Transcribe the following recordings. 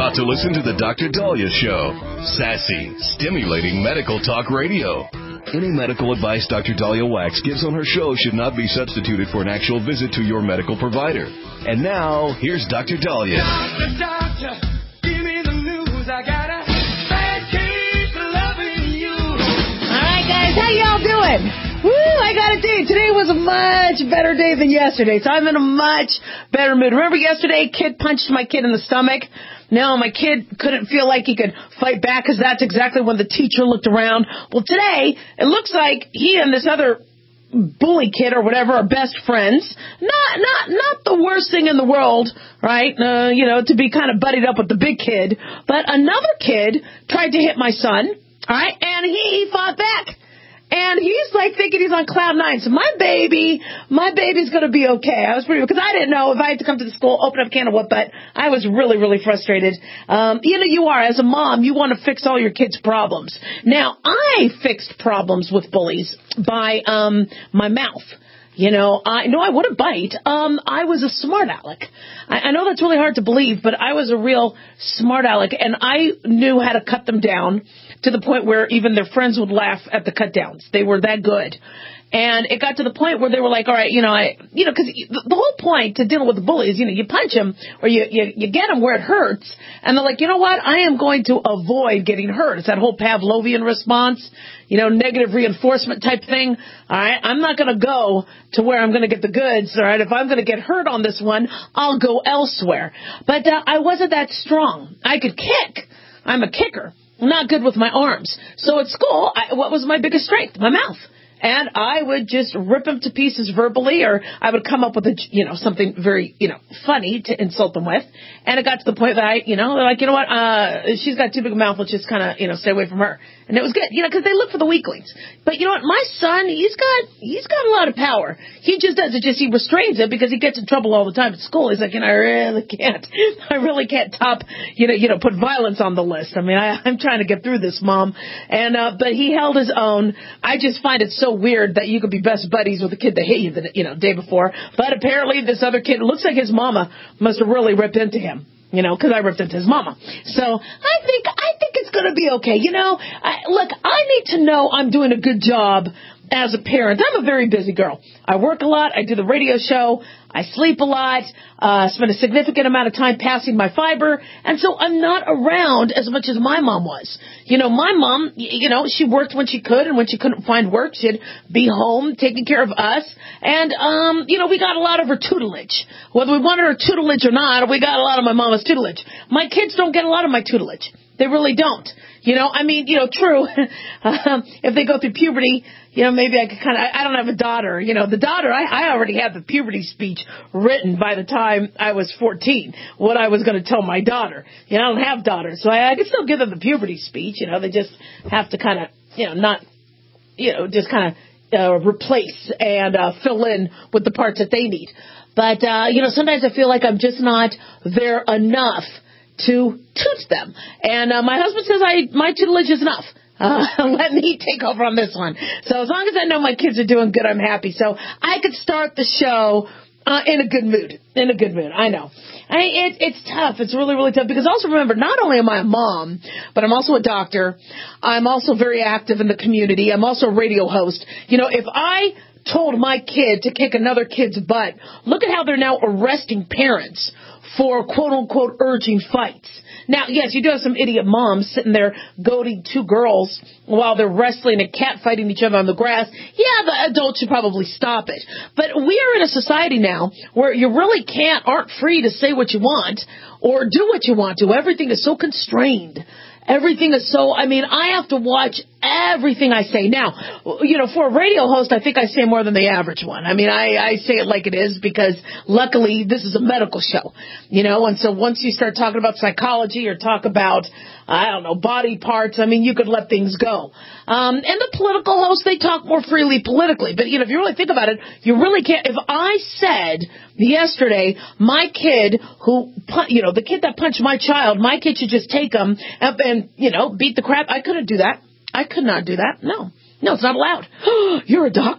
about to listen to the Dr. Daliah Show. Sassy, stimulating medical talk radio. Any medical advice Dr. Daliah Wax gives on her show should not be substituted for an actual visit to your medical provider. And now, here's Dr. Daliah. Doctor, give me the news. I got a bad case of loving you. All right, guys, how y'all doing? Woo, I got to tell you, today was a much better day than yesterday, so I'm in a much better mood. Remember yesterday, kid punched my kid in the stomach? No, my kid couldn't feel like he could fight back because that's exactly when the teacher looked around. Well, today, it looks like he and this other bully kid or whatever are best friends. Not the worst thing in the world, right? To be kind of buddied up with the big kid. But another kid tried to hit my son, all right, and he fought back. And he's like thinking he's on cloud nine. So my baby's going to be okay. I was because I didn't know if I had to come to the school, open up a can of whoop butt. I was really, really frustrated. You are, as a mom, you want to fix all your kids' problems. Now, I fixed problems with bullies by my mouth. I wouldn't bite. I was a smart aleck. I know that's really hard to believe, but I was a real smart aleck, and I knew how to cut them down to the point where even their friends would laugh at the cut downs. They were that good. And it got to the point where they were like, all right, because the whole point to dealing with the bully is, you punch them or you get them where it hurts. And they're like, you know what? I am going to avoid getting hurt. It's that whole Pavlovian response, negative reinforcement type thing. All right. I'm not going to go to where I'm going to get the goods. All right. If I'm going to get hurt on this one, I'll go elsewhere. But I wasn't that strong. I could kick. I'm a kicker. I'm not good with my arms. So at school, what was my biggest strength? My mouth. And I would just rip them to pieces verbally, or I would come up with something very, funny to insult them with. And it got to the point that they're like, you know what, she's got too big a mouth, let's just kind of, stay away from her. And it was good, because they look for the weaklings. But you know what, my son, he's got a lot of power. He just does it, he restrains it because he gets in trouble all the time at school. He's like, I really can't top, put violence on the list. I mean, I'm trying to get through this, Mom. And, but he held his own. I just find it so weird that you could be best buddies with a kid that hit you the day before. But apparently this other kid, it looks like his mama must have really ripped into him. Because I ripped into his mama. So I think it's going to be okay. Look, I need to know I'm doing a good job as a parent. I'm a very busy girl. I work a lot. I do the radio show. I sleep a lot. Spend a significant amount of time passing my fiber. And so I'm not around as much as my mom was. My mom, she worked when she could, and when she couldn't find work, she'd be home taking care of us. And, we got a lot of her tutelage. Whether we wanted her tutelage or not, we got a lot of my mama's tutelage. My kids don't get a lot of my tutelage. They really don't. True. If they go through puberty, maybe I could I don't have a daughter. The daughter, I already had the puberty speech written by the time I was 14, what I was going to tell my daughter. I don't have daughters, so I could still give them the puberty speech. They just have to kind of, replace and fill in with the parts that they need. But, sometimes I feel like I'm just not there enough to toot them. And my husband says my tutelage is enough. Let me take over on this one. So as long as I know my kids are doing good, I'm happy. So I could start the show in a good mood. I know. It's tough. It's really, really tough. Because also remember, not only am I a mom, but I'm also a doctor. I'm also very active in the community. I'm also a radio host. If I told my kid to kick another kid's butt, look at how they're now arresting parents for quote-unquote urging fights. Now, yes, you do have some idiot moms sitting there goading two girls while they're wrestling and catfighting each other on the grass. Yeah, the adults should probably stop it. But we are in a society now where you really aren't free to say what you want or do what you want to. Everything is so constrained. Everything is so, I have to watch everything I say. Now, for a radio host, I think I say more than the average one. I say it like it is because luckily this is a medical show, and so once you start talking about psychology or talk about, body parts, you could let things go. And the political hosts, they talk more freely politically. But, if you really think about it, you really can't. If I said yesterday, my kid the kid that punched my child, my kid should just take him and beat the crap. I couldn't do that. I could not do that. No, it's not allowed. You're a doctor.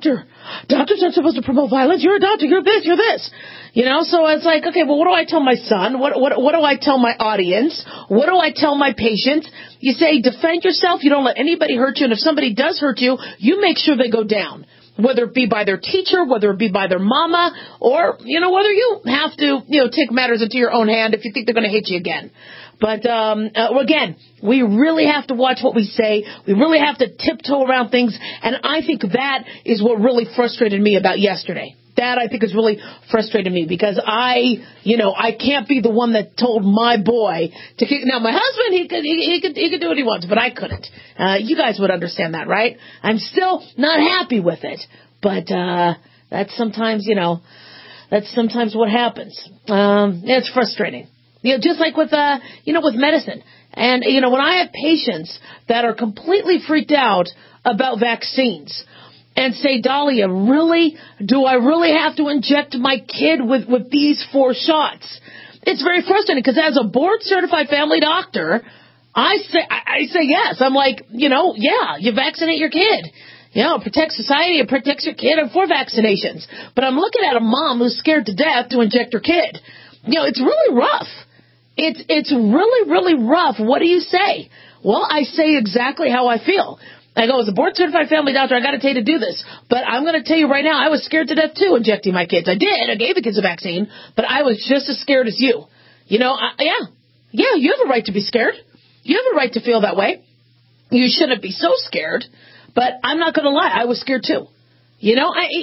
doctors aren't supposed to promote violence. You're a doctor. You're this. You're this. You know, so it's like, okay, well, what do I tell my son? What do I tell my audience? What do I tell my patients? You say, defend yourself. You don't let anybody hurt you. And if somebody does hurt you, you make sure they go down. Whether it be by their teacher, whether it be by their mama, or, you know, whether you have to, you know, take matters into your own hand if you think they're going to hit you again. But, again, we really have to watch what we say. We really have to tiptoe around things. And I think that is what really frustrated me about yesterday. That, I think, is really frustrated me because I can't be the one that told my boy to kick. Now, my husband, he could do what he wants, but I couldn't. You guys would understand that, right? I'm still not happy with it, but that's sometimes, that's sometimes what happens. It's frustrating. Just like with, with medicine. And, when I have patients that are completely freaked out about vaccines, and say, Dahlia, really? Do I really have to inject my kid with these 4 shots? It's very frustrating because as a board-certified family doctor, I say yes. I'm like, yeah, you vaccinate your kid. It protects society, it protects your kid, and 4 vaccinations. But I'm looking at a mom who's scared to death to inject her kid. It's really rough. It's really, really rough. What do you say? Well, I say exactly how I feel. I go, as a board-certified family doctor, I got to tell you to do this. But I'm going to tell you right now, I was scared to death, too, injecting my kids. I did. I gave the kids a vaccine. But I was just as scared as you. Yeah, you have a right to be scared. You have a right to feel that way. You shouldn't be so scared. But I'm not going to lie. I was scared, too. You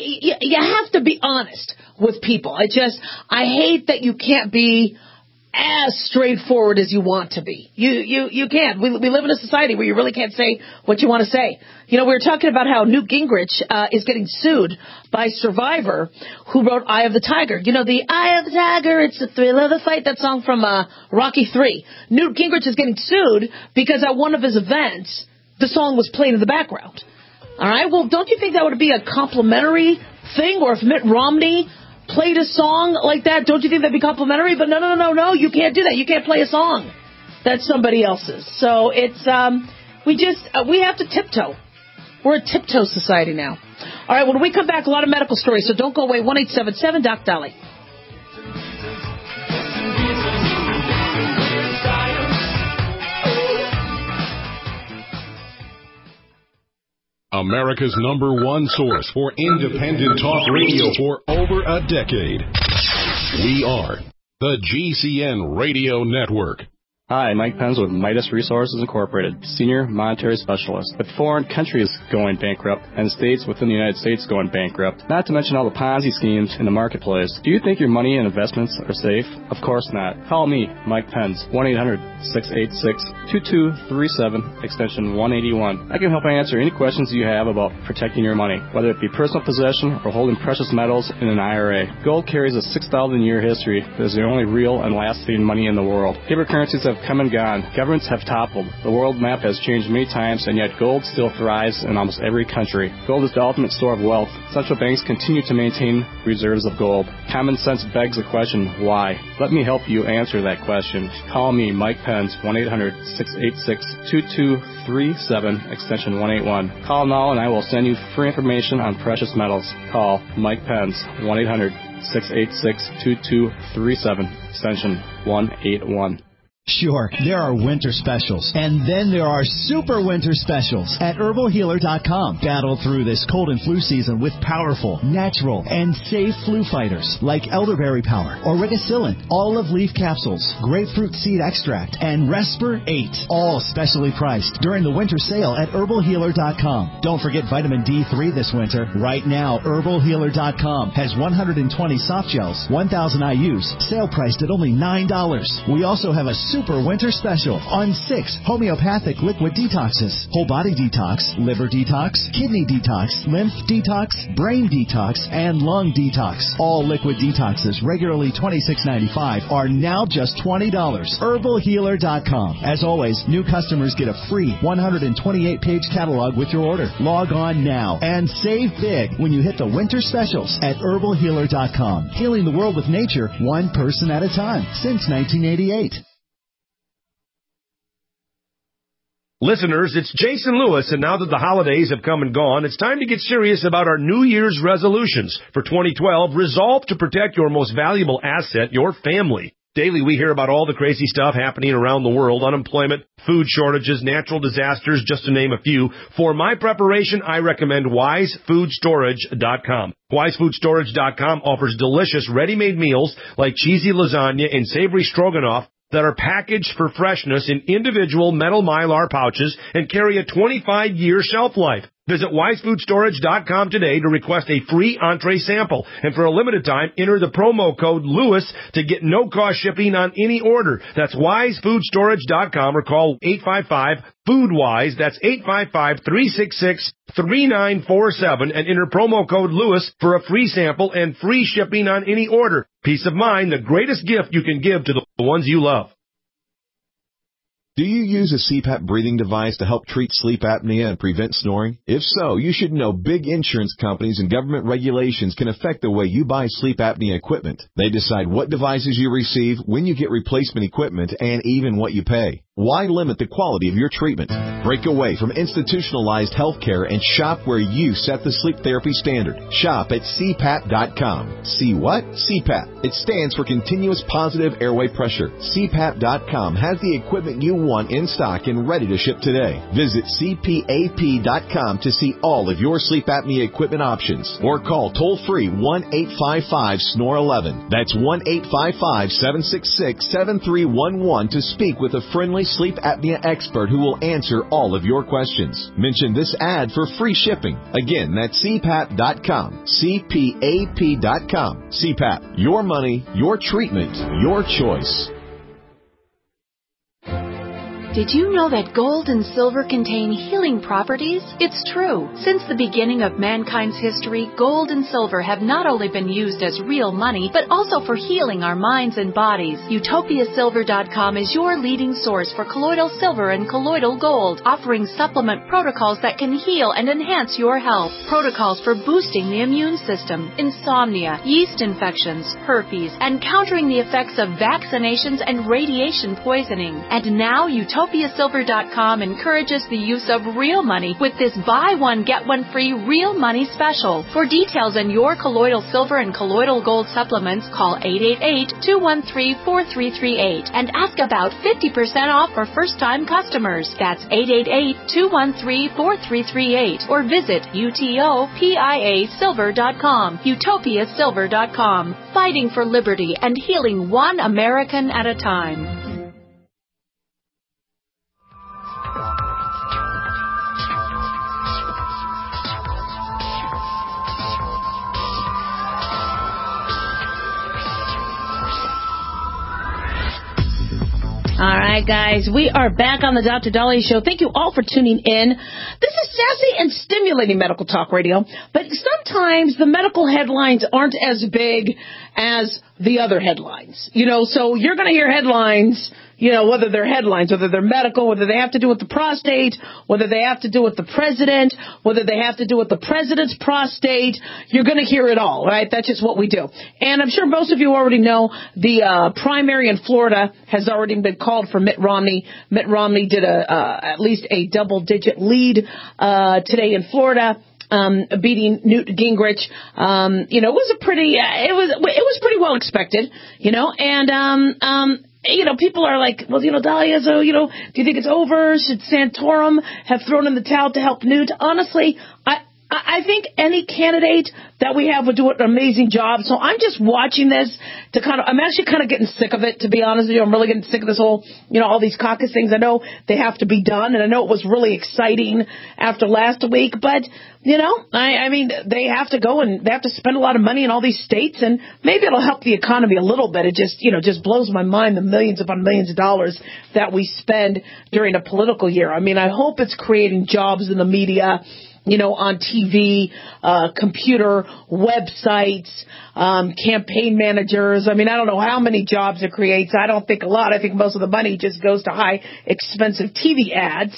have to be honest with people. I hate that you can't be as straightforward as you want to be. You can't. We live in a society where you really can't say what you want to say. We were talking about how Newt Gingrich is getting sued by Survivor, who wrote Eye of the Tiger. The Eye of the Tiger, it's the thrill of the fight, that song from Rocky III. Newt Gingrich is getting sued because at one of his events, the song was played in the background. All right? Well, don't you think that would be a complimentary thing? Or if Mitt Romney played a song like that, don't you think that'd be complimentary? But no, you can't do that. You can't play a song that's somebody else's. So it's, we have to tiptoe. We're a tiptoe society now. All right, when we come back, a lot of medical stories, so don't go away. 1-877-DOC-DOLLY. America's #1 source for independent talk radio for over a decade. We are the GCN Radio Network. Hi, Mike Pence with Midas Resources Incorporated, Senior Monetary Specialist. With foreign countries going bankrupt and states within the United States going bankrupt, not to mention all the Ponzi schemes in the marketplace, do you think your money and investments are safe? Of course not. Call me, Mike Pence, 1-800-686-2237, extension 181. I can help answer any questions you have about protecting your money, whether it be personal possession or holding precious metals in an IRA. Gold carries a 6,000-year history that is the only real and lasting money in the world. Paper currencies have come and gone. Governments have toppled. The world map has changed many times, and yet gold still thrives in almost every country. Gold is the ultimate store of wealth. Central banks continue to maintain reserves of gold. Common sense begs the question, why? Let me help you answer that question. Call me, Mike Pence, 1-800-686-2237, extension 181. Call now and I will send you free information on precious metals. Call Mike Pence, 1-800-686-2237, extension 181. Sure, there are winter specials, and then there are super winter specials at HerbalHealer.com. Battle through this cold and flu season with powerful, natural, and safe flu fighters like Elderberry Power, Origicillin, Olive Leaf Capsules, Grapefruit Seed Extract, and Respir 8, all specially priced during the winter sale at HerbalHealer.com. Don't forget vitamin D3 this winter. Right now, HerbalHealer.com has 120 soft gels, 1,000 IUs, sale priced at only $9. We also have a super winter special on 6 homeopathic liquid detoxes: whole body detox, liver detox, kidney detox, lymph detox, brain detox, and lung detox. All liquid detoxes, regularly $26.95, are now just $20. HerbalHealer.com. As always, new customers get a free 128-page catalog with your order. Log on now and save big when you hit the winter specials at HerbalHealer.com. Healing the world with nature, one person at a time, since 1988. Listeners, it's Jason Lewis, and now that the holidays have come and gone, it's time to get serious about our New Year's resolutions. For 2012, resolve to protect your most valuable asset, your family. Daily, we hear about all the crazy stuff happening around the world, unemployment, food shortages, natural disasters, just to name a few. For my preparation, I recommend WiseFoodStorage.com. WiseFoodStorage.com offers delicious ready-made meals like cheesy lasagna and savory stroganoff that are packaged for freshness in individual metal Mylar pouches and carry a 25-year shelf life. Visit WiseFoodStorage.com today to request a free entree sample. And for a limited time, enter the promo code LEWIS to get no-cost shipping on any order. That's WiseFoodStorage.com or call 855-FOODWISE. That's 855-366-3947 and enter promo code LEWIS for a free sample and free shipping on any order. Peace of mind, the greatest gift you can give to the ones you love. Do you use a CPAP breathing device to help treat sleep apnea and prevent snoring? If so, you should know big insurance companies and government regulations can affect the way you buy sleep apnea equipment. They decide what devices you receive, when you get replacement equipment, and even what you pay. Why limit the quality of your treatment? Break away from institutionalized health care and shop where you set the sleep therapy standard. Shop at CPAP.com. See what? CPAP. It stands for Continuous Positive Airway Pressure. CPAP.com has the equipment you want in stock and ready to ship today. Visit CPAP.com to see all of your sleep apnea equipment options or call toll-free 1-855-SNORE-11. That's 1-855-766-7311 to speak with a friendly sleep apnea expert who will answer all of your questions. Mention this ad for free shipping. Again, that's CPAP.com. CPAP.com. CPAP. Your money, your treatment, your choice. Did you know that gold and silver contain healing properties? It's true. Since the beginning of mankind's history, gold and silver have not only been used as real money, but also for healing our minds and bodies. UtopiaSilver.com is your leading source for colloidal silver and colloidal gold, offering supplement protocols that can heal and enhance your health. Protocols for boosting the immune system, insomnia, yeast infections, herpes, and countering the effects of vaccinations and radiation poisoning. And now UtopiaSilver.com encourages the use of real money with this buy one, get one free real money special. For details on your colloidal silver and colloidal gold supplements, call 888-213-4338 and ask about 50% off for first-time customers. That's 888-213-4338 or visit UTOPIASilver.com. UtopiaSilver.com, fighting for liberty and healing one American at a time. All right, guys, we are back on the Dr. Daliah Show. Thank you all for tuning in. This is sassy and stimulating medical talk radio, but sometimes the medical headlines aren't as big as the other headlines. So you're going to hear headlines, whether they're headlines, whether they're medical, whether they have to do with the prostate, whether they have to do with the president, whether they have to do with the president's prostate. You're going to hear it all, right? That's just what we do. And I'm sure most of you already know the primary in Florida has already been called for Mitt Romney. Mitt Romney did at least a double-digit lead today in Florida. Beating Newt Gingrich. It was pretty well expected, and people are like, well, Daliah, so, do you think it's over? Should Santorum have thrown in the towel to help Newt? Honestly, I think any candidate that we have would do an amazing job. So I'm just watching this I'm actually kind of getting sick of it, to be honest with you. I'm really getting sick of this whole, all these caucus things. I know they have to be done, and I know it was really exciting after last week, but, I mean, they have to go and they have to spend a lot of money in all these states, and maybe it'll help the economy a little bit. It just, just blows my mind, the millions upon millions of dollars that we spend during a political year. I mean, I hope it's creating jobs in the media, on TV, computer, websites, campaign managers. I mean, I don't know how many jobs it creates. I don't think a lot. I think most of the money just goes to high, expensive TV ads.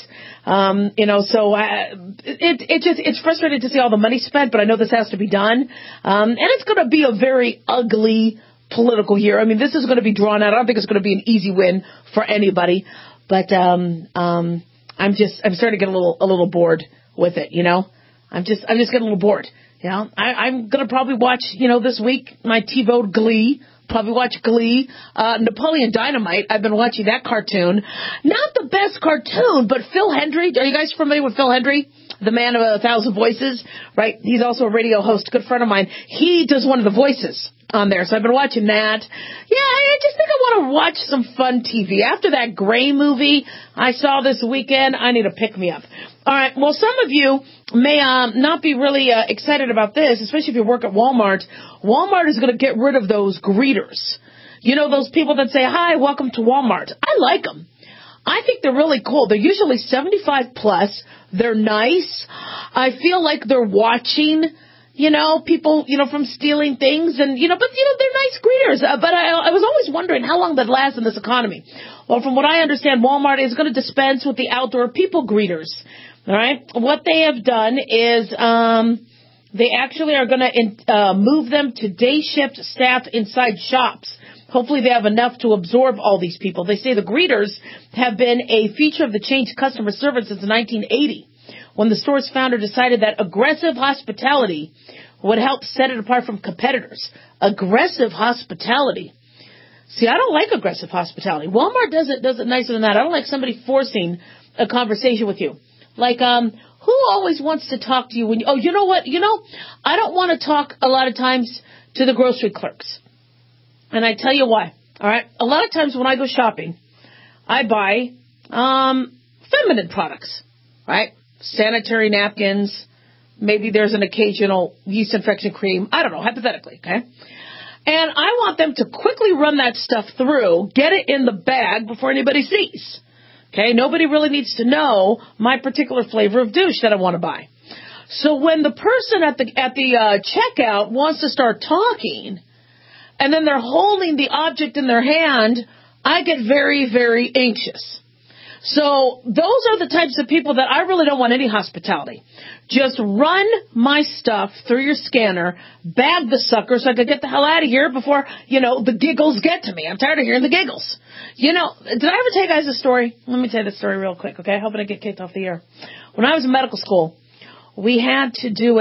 It's frustrating to see all the money spent, but I know this has to be done. And it's going to be a very ugly political year. I mean, this is going to be drawn out. I don't think it's going to be an easy win for anybody, but, I'm starting to get a little bored with it, you know. I'm just getting a little bored. You know, I'm going to probably watch, you know, this week, my TiVo Glee. Probably watch Glee. Napoleon Dynamite. I've been watching that cartoon. Not the best cartoon, but Phil Hendry. Are you guys familiar with Phil Hendry? The man of 1,000 voices, right? He's also a radio host, good friend of mine. He does one of the voices on there, so I've been watching that. Yeah, I just think I want to watch some fun TV. After that Gray movie I saw this weekend, I need a pick-me-up. All right, well, some of you may not be really excited about this, especially if you work at Walmart. Walmart is going to get rid of those greeters. You know, those people that say, hi, welcome to Walmart. I like them. I think they're really cool. They're usually 75 plus. They're nice. I feel like they're watching, you know, people, you know, from stealing things and, you know, but, you know, they're nice greeters. But I was always wondering how long that lasts in this economy. Well, from what I understand, Walmart is going to dispense with the outdoor people greeters. All right. What they have done is they actually are going to move them to day shift staff inside shops. Hopefully they have enough to absorb all these people. They say the greeters have been a feature of the chain's customer service since 1980, when the store's founder decided that aggressive hospitality would help set it apart from competitors. Aggressive hospitality. See, I don't like aggressive hospitality. Walmart does it nicer than that. I don't like somebody forcing a conversation with you. Like, who always wants to talk to you when you, oh, you know what? You know, I don't want to talk a lot of times to the grocery clerks. And I tell you why. All right. A lot of times when I go shopping, I buy feminine products, right? Sanitary napkins. Maybe there's an occasional yeast infection cream. I don't know, hypothetically, okay? And I want them to quickly run that stuff through, get it in the bag before anybody sees. Okay? Nobody really needs to know my particular flavor of douche that I want to buy. So when the person at the checkout wants to start talking, and then they're holding the object in their hand, I get very, very anxious. So those are the types of people that I really don't want any hospitality. Just run my stuff through your scanner, bag the sucker so I can get the hell out of here before, you know, the giggles get to me. I'm tired of hearing the giggles. You know, did I ever tell you guys a story? Let me tell you the story real quick, okay? I hope I don't get kicked off the air. When I was in medical school, we had to do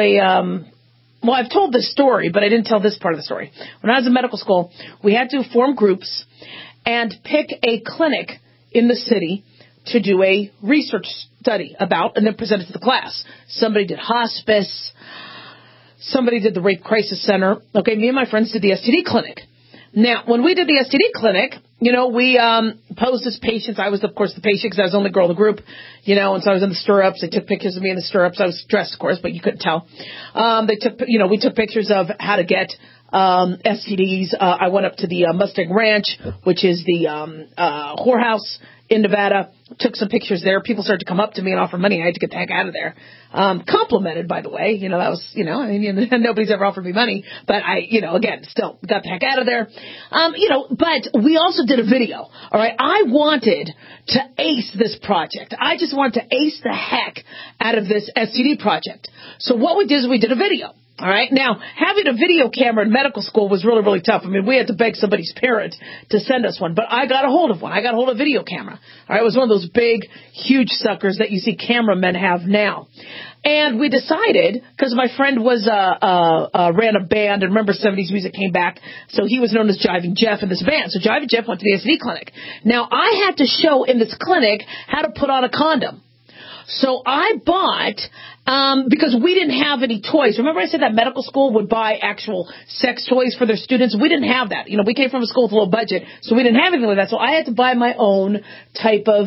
well, I've told this story, but I didn't tell this part of the story. When I was in medical school, we had to form groups and pick a clinic in the city to do a research study about and then present it to the class. Somebody did hospice. Somebody did the rape crisis center. Okay, me and my friends did the STD clinic. Now, when we did the STD clinic, you know, we posed as patients. I was, of course, the patient because I was the only girl in the group, you know, and so I was in the stirrups. They took pictures of me in the stirrups. I was dressed, of course, but you couldn't tell. We took pictures of how to get STDs. I went up to the Mustang Ranch, which is the whorehouse in Nevada, took some pictures there. People started to come up to me and offer money. I had to get the heck out of there. Complimented, by the way. You know, that was, you know, I mean, nobody's ever offered me money. But I, you know, again, still got the heck out of there. But we also did a video. All right. I wanted to ace this project. I just wanted to ace the heck out of this STD project. So what we did is we did a video. All right. Now, having a video camera in medical school was really, really tough. I mean, we had to beg somebody's parent to send us one, but I got a hold of one. I got a hold of a video camera. All right. It was one of those big, huge suckers that you see cameramen have now. And we decided, because my friend was ran a band, and remember 70s music came back, so he was known as Jiving Jeff in this band. So Jiving Jeff went to the STD clinic. Now, I had to show in this clinic how to put on a condom. So I bought, because we didn't have any toys. Remember I said that medical school would buy actual sex toys for their students? We didn't have that. You know, we came from a school with a low budget, so we didn't have anything like that. So I had to buy my own type of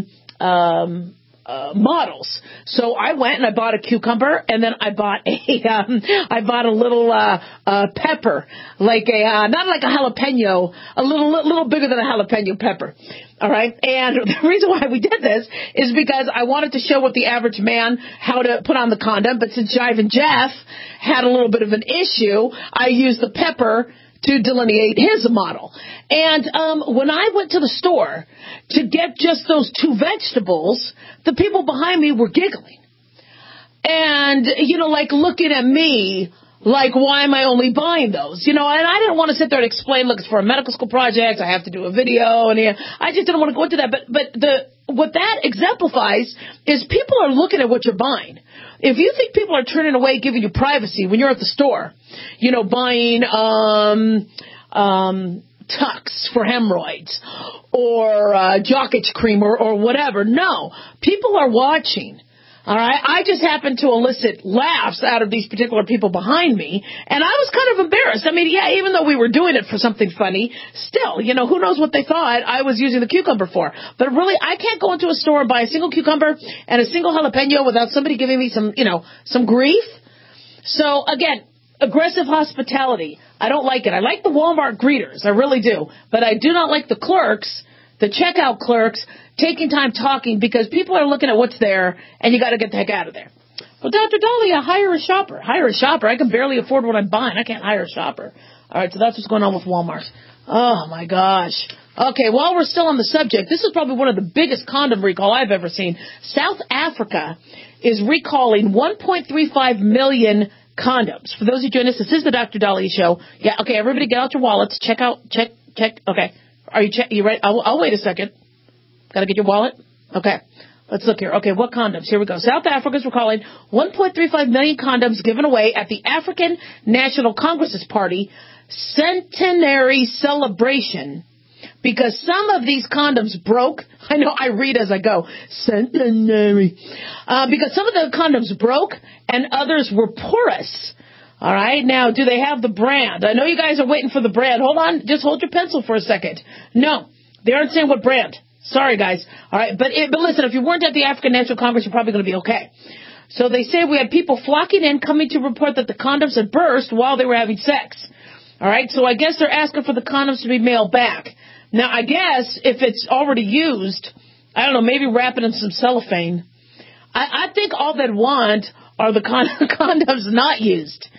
models. So I went and I bought a cucumber, and then I bought a little pepper, like not like a jalapeno, a little bigger than a jalapeno pepper. All right. And the reason why we did this is because I wanted to show with the average man how to put on the condom. But since Jiving Jeff had a little bit of an issue, I used the pepper to delineate his model. And when I went to the store to get just those two vegetables, the people behind me were giggling. And, you know, like looking at me Like, why am I only buying those? And I didn't want to sit there and explain, look, it's for a medical school project, I have to do a video, and I just didn't want to go into that. But what that exemplifies is people are looking at what you're buying. If you think people are turning away giving you privacy when you're at the store, buying Tux for hemorrhoids or jock itch cream or whatever, no, people are watching. All right, I just happened to elicit laughs out of these particular people behind me, and I was kind of embarrassed. I mean, yeah, even though we were doing it for something funny, still, who knows what they thought I was using the cucumber for. But really, I can't go into a store and buy a single cucumber and a single jalapeno without somebody giving me some grief. So, again, aggressive hospitality. I don't like it. I like the Walmart greeters. I really do. But I do not like the clerks, the checkout clerks, taking time talking because people are looking at what's there, and you got to get the heck out of there. Well, Dr. Dahlia, hire a shopper. Hire a shopper. I can barely afford what I'm buying. I can't hire a shopper. All right, so that's what's going on with Walmart. Oh, my gosh. Okay, while we're still on the subject, this is probably one of the biggest condom recall I've ever seen. South Africa is recalling 1.35 million condoms. For those who join us, this is the Dr. Dahlia Show. Yeah, okay, everybody get out your wallets. Check. Okay. Are you ready? I'll wait a second. Got to get your wallet? Okay. Let's look here. Okay, what condoms? Here we go. South Africa's recalling 1.35 million condoms given away at the African National Congress's party centenary celebration because some of these condoms broke. I know I read as I go. Centenary. Because some of the condoms broke and others were porous. All right. Now, do they have the brand? I know you guys are waiting for the brand. Hold on. Just hold your pencil for a second. No, they aren't saying what brand. Sorry, guys. All right. But listen, if you weren't at the African National Congress, you're probably going to be okay. So they say we had people flocking in, coming to report that the condoms had burst while they were having sex. All right. So I guess they're asking for the condoms to be mailed back. Now, I guess if it's already used, I don't know, maybe wrap it in some cellophane. I think all they'd want are the condoms not used.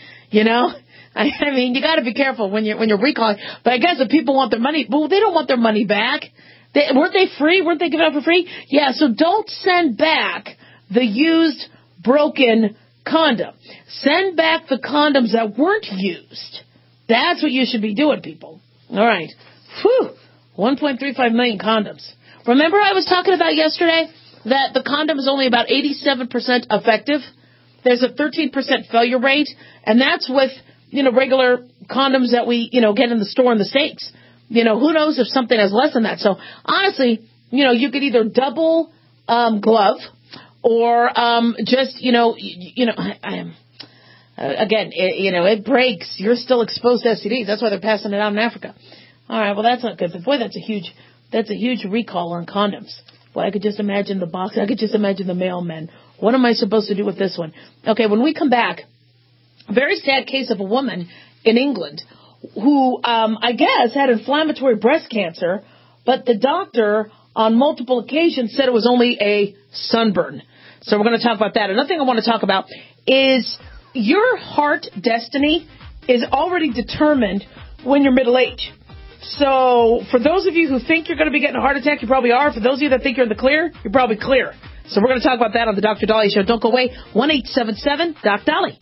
I mean, you got to be careful when you're recalling. But I guess if people want their money, well, they don't want their money back. Weren't they free? Weren't they given out for free? Yeah, so don't send back the used, broken condom. Send back the condoms that weren't used. That's what you should be doing, people. All right. Whew. 1.35 million condoms. Remember I was talking about yesterday that the condom is only about 87% effective? There's a 13% failure rate, and that's with, regular condoms that we, get in the store in the States. Who knows if something has less than that. So, honestly, you could either double glove or just, again, it breaks. You're still exposed to STDs. That's why they're passing it out in Africa. All right, well, that's not good. But, boy, that's a huge recall on condoms. Boy, I could just imagine the box. I could just imagine the mailmen. What am I supposed to do with this one? Okay, when we come back, a very sad case of a woman in England who, I guess, had inflammatory breast cancer, but the doctor on multiple occasions said it was only a sunburn. So we're going to talk about that. Another thing I want to talk about is your heart destiny is already determined when you're middle age. So for those of you who think you're going to be getting a heart attack, you probably are. For those of you that think you're in the clear, you're probably clear. So we're going to talk about that on the Dr. Dahlia Show. Don't go away. 1-877-DOC-DOLLY.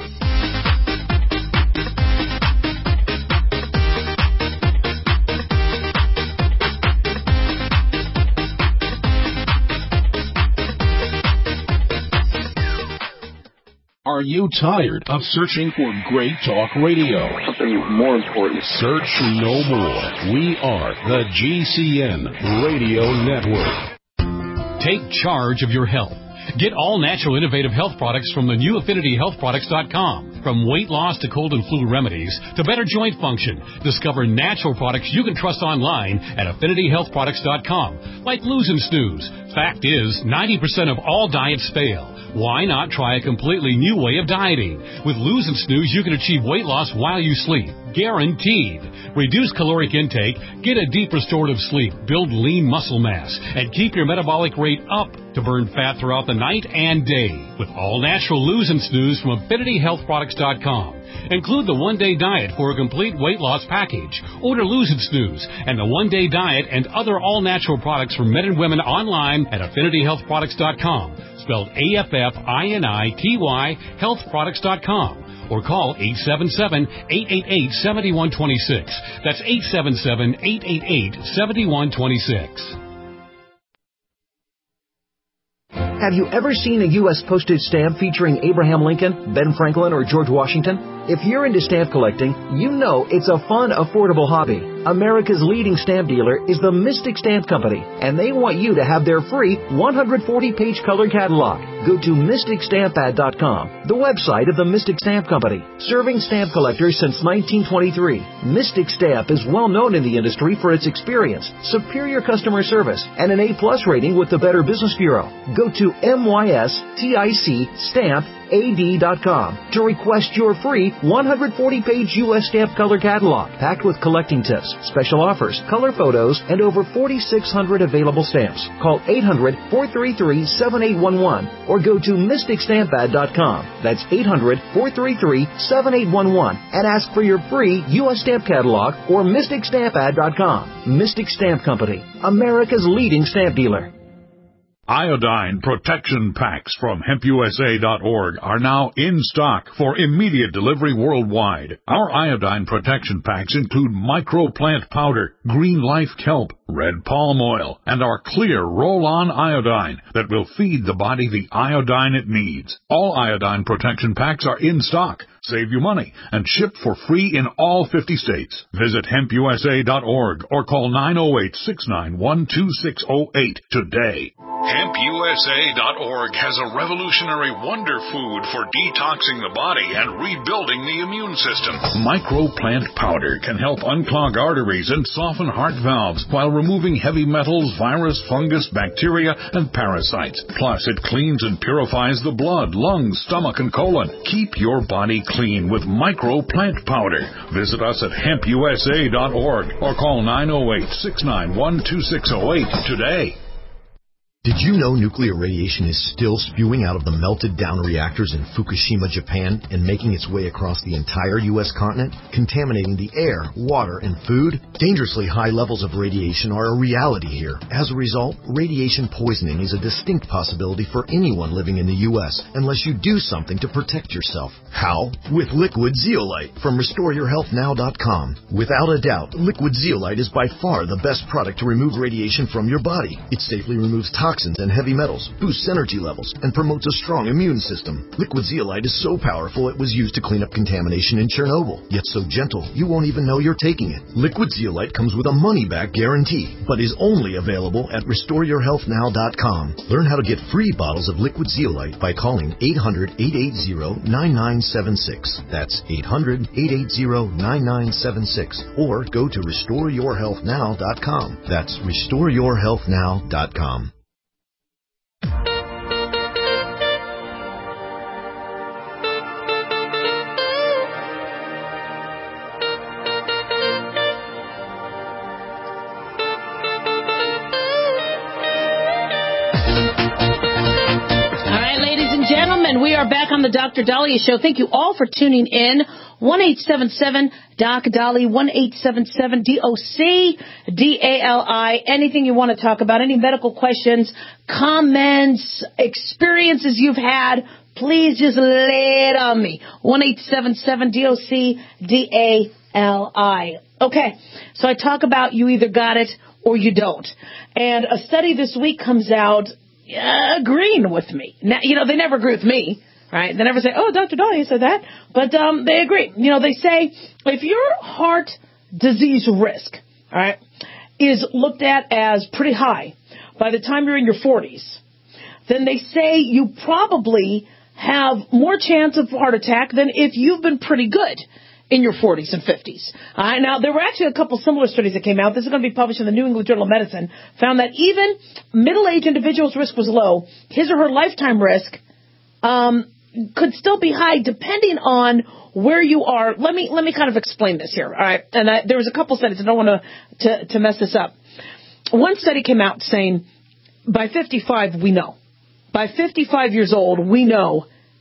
Are you tired of searching for great talk radio? Something more important. Search no more. We are the GCN Radio Network. Take charge of your health. Get all natural innovative health products from the new AffinityHealthProducts.com. From weight loss to cold and flu remedies to better joint function, discover natural products you can trust online at AffinityHealthProducts.com. Like Lose and Snooze. Fact is, 90% of all diets fail. Why not try a completely new way of dieting? With Lose and Snooze, you can achieve weight loss while you sleep. Guaranteed. Reduce caloric intake, get a deep restorative sleep, build lean muscle mass, and keep your metabolic rate up to burn fat throughout the night and day. With all natural Lose and Snooze from AffinityHealthProducts.com. healthproducts.com. Include the one-day diet for a complete weight loss package. Order Lose and Snooze and the one-day diet and other all-natural products for men and women online at affinityhealthproducts.com. Spelled AFFINITY, healthproducts.com. Or call 877-888-7126. That's 877-888-7126. Have you ever seen a U.S. postage stamp featuring Abraham Lincoln, Ben Franklin, or George Washington? If you're into stamp collecting, you know it's a fun, affordable hobby. America's leading stamp dealer is the Mystic Stamp Company, and they want you to have their free 140-page color catalog. Go to MysticStampAd.com, the website of the Mystic Stamp Company, serving stamp collectors since 1923. Mystic Stamp is well known in the industry for its experience, superior customer service, and an A+ rating with the Better Business Bureau. Go to MysticStampAd.com to request your free 140-page U.S. stamp color catalog, packed with collecting tips, special offers, color photos, and over 4,600 available stamps. Call 800-433-7811 or go to MysticStampAd.com. That's 800-433-7811 and ask for your free U.S. stamp catalog or MysticStampAd.com. Mystic Stamp Company, America's leading stamp dealer. Iodine protection packs from HempUSA.org are now in stock for immediate delivery worldwide. Our iodine protection packs include microplant powder, green life kelp, red palm oil, and our clear roll-on iodine that will feed the body the iodine it needs. All iodine protection packs are in stock, save you money, and shipped for free in all 50 states. Visit HempUSA.org or call 908-691-2608 today. HempUSA.org has a revolutionary wonder food for detoxing the body and rebuilding the immune system. Microplant powder can help unclog arteries and soften heart valves while removing heavy metals, virus, fungus, bacteria, and parasites. Plus, it cleans and purifies the blood, lungs, stomach, and colon. Keep your body clean with microplant powder. Visit us at HempUSA.org or call 908-691-2608 today. Did you know nuclear radiation is still spewing out of the melted down reactors in Fukushima, Japan, and making its way across the entire U.S. continent, contaminating the air, water, and food? Dangerously high levels of radiation are a reality here. As a result, radiation poisoning is a distinct possibility for anyone living in the U.S. unless you do something to protect yourself. How? With Liquid Zeolite from RestoreYourHealthNow.com. Without a doubt, Liquid Zeolite is by far the best product to remove radiation from your body. It safely removes toxins and heavy metals, boosts energy levels, and promotes a strong immune system. Liquid Zeolite is so powerful it was used to clean up contamination in Chernobyl, yet so gentle you won't even know you're taking it. Liquid Zeolite comes with a money-back guarantee, but is only available at RestoreYourHealthNow.com. Learn how to get free bottles of Liquid Zeolite by calling 800-880-9976. That's 800-880-9976. Or go to RestoreYourHealthNow.com. That's RestoreYourHealthNow.com. We are back on the Dr. Daliah Show. Thank you all for tuning in. 1-877-DOC-DALI, 1-877-DOC-DALI. Anything you want to talk about, any medical questions, comments, experiences you've had, please just lay it on me. 1-877-DOC-DALI. Okay, so I talk about you either got it or you don't. And a study this week comes out agreeing with me. Now, they never agree with me, right? They never say, oh, Dr. Daliah said that. But they agree. They say if your heart disease risk, all right, is looked at as pretty high by the time you're in your 40s, then they say you probably have more chance of heart attack than if you've been pretty good in your 40s and 50s. Now, there were actually a couple similar studies that came out. This is going to be published in the New England Journal of Medicine, found that even middle-aged individuals' risk was low. His or her lifetime risk could still be high depending on where you are. Let me kind of explain this here, all right? And there was a couple studies. I don't want to mess this up. One study came out saying by 55, we know. By 55 years old, we know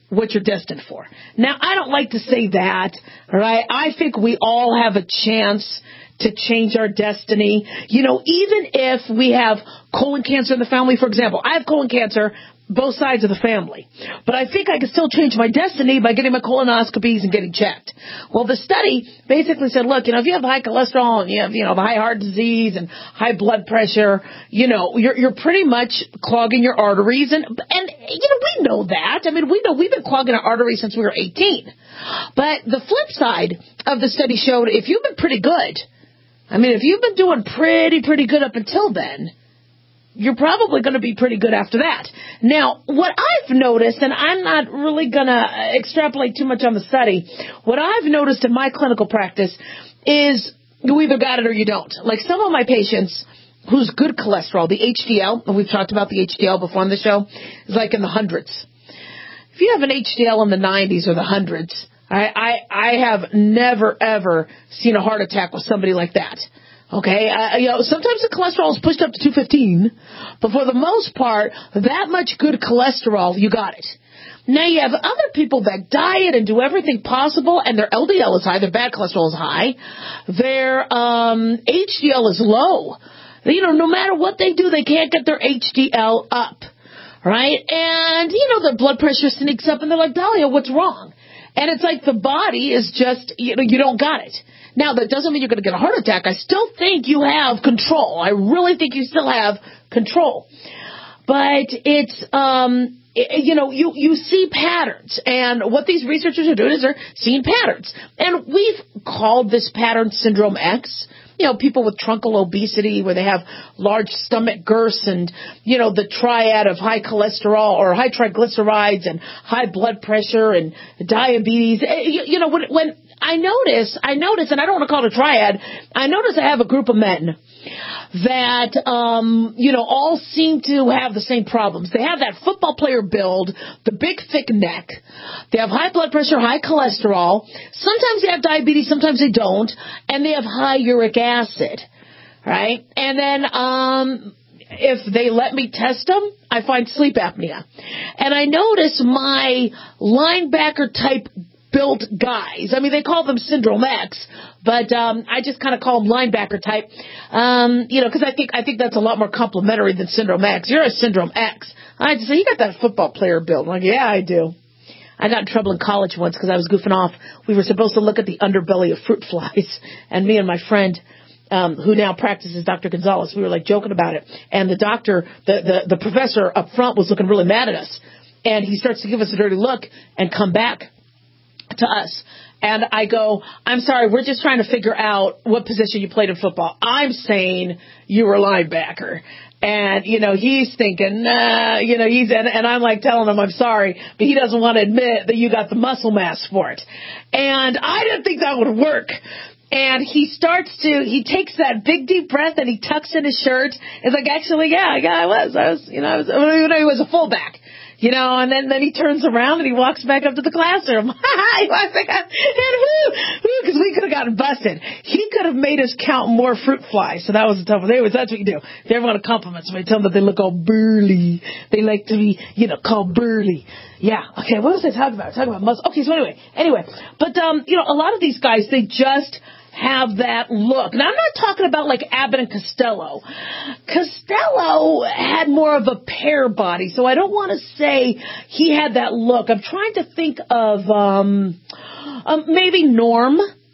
what you're destined for. Now, I don't like to say that, all right? I think we all have a chance to change our destiny. You know, even if we have colon cancer in the family, for example, I have colon cancer, both sides of the family. But I think I can still change my destiny by getting my colonoscopies and getting checked. Well, the study basically said, look, if you have high cholesterol and you have, the high heart disease and high blood pressure, you're pretty much clogging your arteries. And we know that. I mean, we know we've been clogging our arteries since we were 18. But the flip side of the study showed if you've been pretty good, if you've been doing pretty good up until then, you're probably going to be pretty good after that. Now, what I've noticed, and I'm not really going to extrapolate too much on the study, what I've noticed in my clinical practice is you either got it or you don't. Like some of my patients whose good cholesterol, the HDL, and we've talked about the HDL before on the show, is like in the hundreds. If you have an HDL in the 90s or the hundreds, I have never, ever seen a heart attack with somebody like that. Okay, sometimes the cholesterol is pushed up to 215, but for the most part, that much good cholesterol, you got it. Now you have other people that diet and do everything possible, and their LDL is high, their bad cholesterol is high, their HDL is low. No matter what they do, they can't get their HDL up, right? And, their blood pressure sneaks up, and they're like, Dahlia, what's wrong? And it's like the body is just, you don't got it. Now, that doesn't mean you're going to get a heart attack. I still think you have control. I really think you still have control. But it's, you see patterns. And what these researchers are doing is they're seeing patterns. And we've called this pattern Syndrome X. People with truncal obesity where they have large stomach girths and, the triad of high cholesterol or high triglycerides and high blood pressure and diabetes. When I notice, and I don't want to call it a triad, I notice I have a group of men that, all seem to have the same problems. They have that football player build, the big thick neck. They have high blood pressure, high cholesterol. Sometimes they have diabetes, sometimes they don't. And they have high uric acid, right? And then, if they let me test them, I find sleep apnea. And I notice my linebacker type built guys. They call them Syndrome X, but I just kind of call them linebacker type, because I think that's a lot more complimentary than Syndrome X. You're a Syndrome X. I just say, you got that football player build. I'm like, yeah, I do. I got in trouble in college once because I was goofing off. We were supposed to look at the underbelly of fruit flies, and me and my friend, who now practices, Dr. Gonzalez, we were like joking about it. And the doctor, the professor up front was looking really mad at us. And he starts to give us a dirty look and come back to us. And I go, I'm sorry, we're just trying to figure out what position you played in football. I'm saying you were a linebacker. And, he's thinking, and I'm like telling him I'm sorry, but he doesn't want to admit that you got the muscle mass for it. And I didn't think that would work. And he takes that big deep breath and he tucks in his shirt. It's like, actually, yeah, I was, he was a fullback. And then he turns around and he walks back up to the classroom. He walks back up, and because we could have gotten busted. He could have made us count more fruit flies. So that was the tough one. Anyways, that's what you do. They ever want to compliment somebody, tell them that they look all burly. They like to be, called burly. Yeah. Okay. What was I talking about? Talking about muscle. Okay. So anyway, but, a lot of these guys, they just have that look. Now, I'm not talking about like Abbott and Costello. Costello had more of a pear body, so I don't want to say he had that look. I'm trying to think of maybe Norm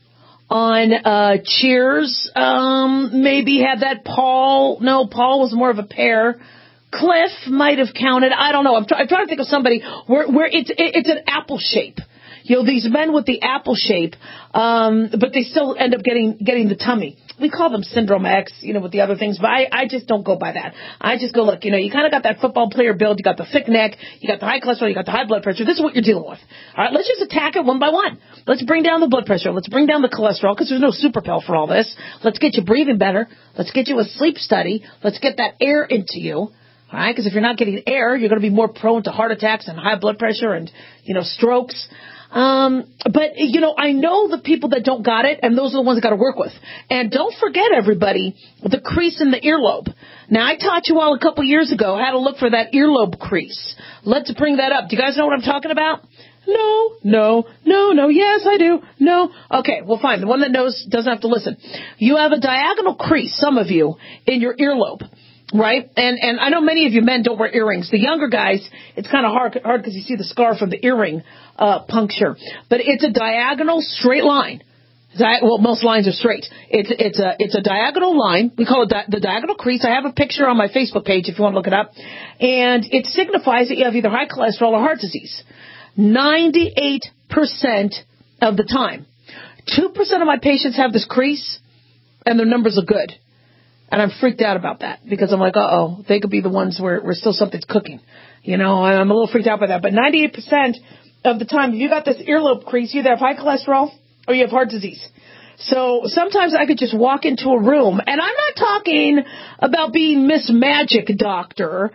on Cheers. Maybe had that Paul. No, Paul was more of a pear. Cliff might have counted. I don't know. I'm trying to think of somebody where it's an apple shape. These men with the apple shape, but they still end up getting the tummy. We call them Syndrome X, with the other things, but I just don't go by that. I just go, look, you kind of got that football player build, you got the thick neck, you got the high cholesterol, you got the high blood pressure. This is what you're dealing with. All right, let's just attack it one by one. Let's bring down the blood pressure. Let's bring down the cholesterol, because there's no super pill for all this. Let's get you breathing better. Let's get you a sleep study. Let's get that air into you. All right, because if you're not getting air, you're going to be more prone to heart attacks and high blood pressure and, strokes. But, I know the people that don't got it, and those are the ones I got to work with. And don't forget, everybody, the crease in the earlobe. Now, I taught you all a couple years ago how to look for that earlobe crease. Let's bring that up. Do you guys know what I'm talking about? No. Yes, I do. No. Okay, well, fine. The one that knows doesn't have to listen. You have a diagonal crease, some of you, in your earlobe. Right? And I know many of you men don't wear earrings. The younger guys, it's kind of hard because you see the scar from the earring puncture. But it's a diagonal straight line. Well, most lines are straight. It's a diagonal line. We call it the diagonal crease. I have a picture on my Facebook page if you want to look it up. And it signifies that you have either high cholesterol or heart disease. 98% of the time. 2% of my patients have this crease, and their numbers are good. And I'm freaked out about that because I'm like, they could be the ones where still something's cooking. I'm a little freaked out by that. But 98% of the time, if you got this earlobe crease, you either have high cholesterol or you have heart disease. So sometimes I could just walk into a room, and I'm not talking about being Miss Magic Doctor,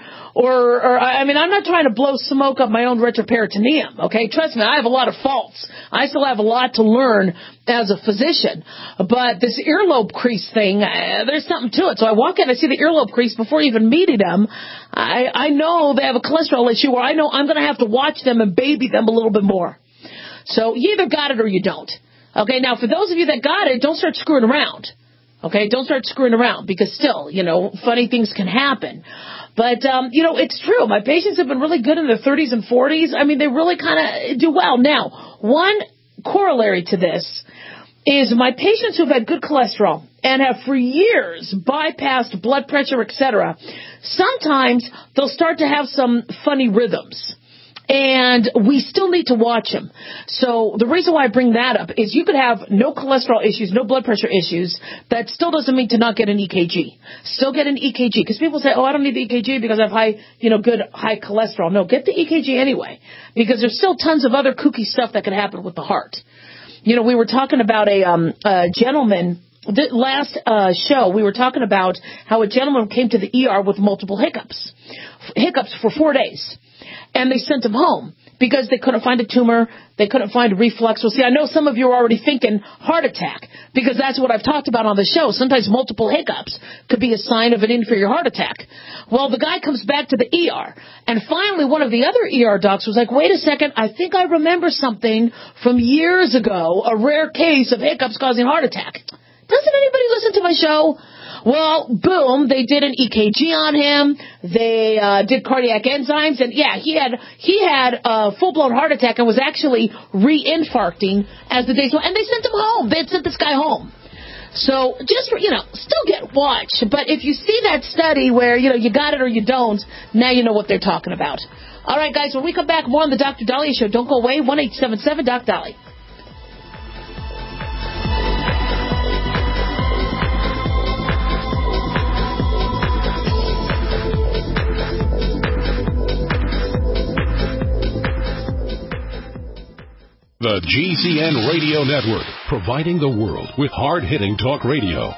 I'm not trying to blow smoke up my own retroperitoneum, okay? Trust me, I have a lot of faults. I still have a lot to learn as a physician. But this earlobe crease thing, there's something to it. So I walk in, I see the earlobe crease before even meeting them. I know they have a cholesterol issue, or I know I'm going to have to watch them and baby them a little bit more. So you either got it or you don't. Okay, now for those of you that got it, don't start screwing around. Okay, don't start screwing around because still, funny things can happen. But, it's true. My patients have been really good in their 30s and 40s. They really kind of do well. Now, one corollary to this is my patients who've had good cholesterol and have for years bypassed blood pressure, etc., sometimes they'll start to have some funny rhythms. And we still need to watch them. So the reason why I bring that up is you could have no cholesterol issues, no blood pressure issues. That still doesn't mean to not get an EKG. Still get an EKG. Because people say, I don't need the EKG because I have good high cholesterol. No, get the EKG anyway. Because there's still tons of other kooky stuff that can happen with the heart. We were talking about a gentleman. The last show, we were talking about how a gentleman came to the ER with multiple hiccups for 4 days. And they sent him home because they couldn't find a tumor. They couldn't find reflux. Well, see, I know some of you are already thinking heart attack because that's what I've talked about on the show. Sometimes multiple hiccups could be a sign of an inferior heart attack. Well, the guy comes back to the ER. And finally, one of the other ER docs was like, wait a second, I think I remember something from years ago, a rare case of hiccups causing heart attack. Doesn't anybody listen to my show? Well, boom, they did an EKG on him. They did cardiac enzymes. And, yeah, he had a full-blown heart attack and was actually re-infarcting as the days went. And they sent him home. They had sent this guy home. So just, still get watched. But if you see that study where, you got it or you don't, now you know what they're talking about. All right, guys, when we come back, more on the Dr. Daliah Show. Don't go away. 1-877-DOC-DALI. The GCN Radio Network, providing the world with hard-hitting talk radio.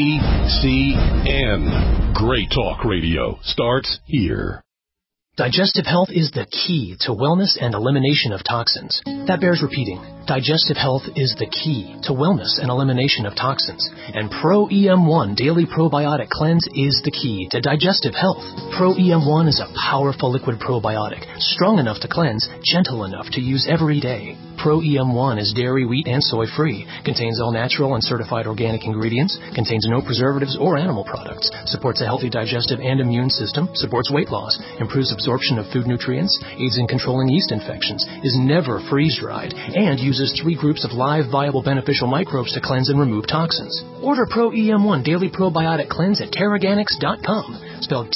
GCN. Great talk radio starts here. Digestive health is the key to wellness and elimination of toxins. That bears repeating. Digestive health is the key to wellness and elimination of toxins. And Pro EM1 Daily Probiotic Cleanse is the key to digestive health. Pro EM1 is a powerful liquid probiotic, strong enough to cleanse, gentle enough to use every day. Pro EM1 is dairy, wheat, and soy-free, contains all natural and certified organic ingredients, contains no preservatives or animal products, supports a healthy digestive and immune system, supports weight loss, improves absorption of food nutrients, aids in controlling yeast infections, is never freeze-dried, and uses 3 groups of live, viable, beneficial microbes to cleanse and remove toxins. Order Pro EM1 Daily Probiotic Cleanse at Teraganix.com, spelled